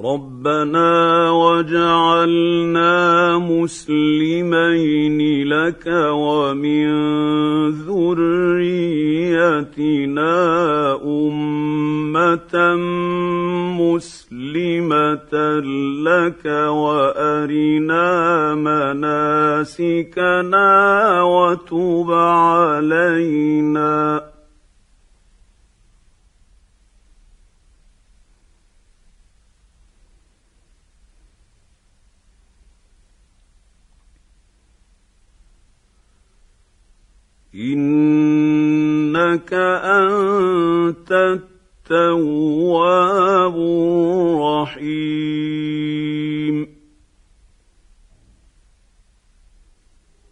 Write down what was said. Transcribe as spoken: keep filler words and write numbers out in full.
ربنا واجعلنا مسلمين لك ومن ذريتنا أمة مسلمة لك وأرنا مناسكنا وتب علينا إنك أنت التواب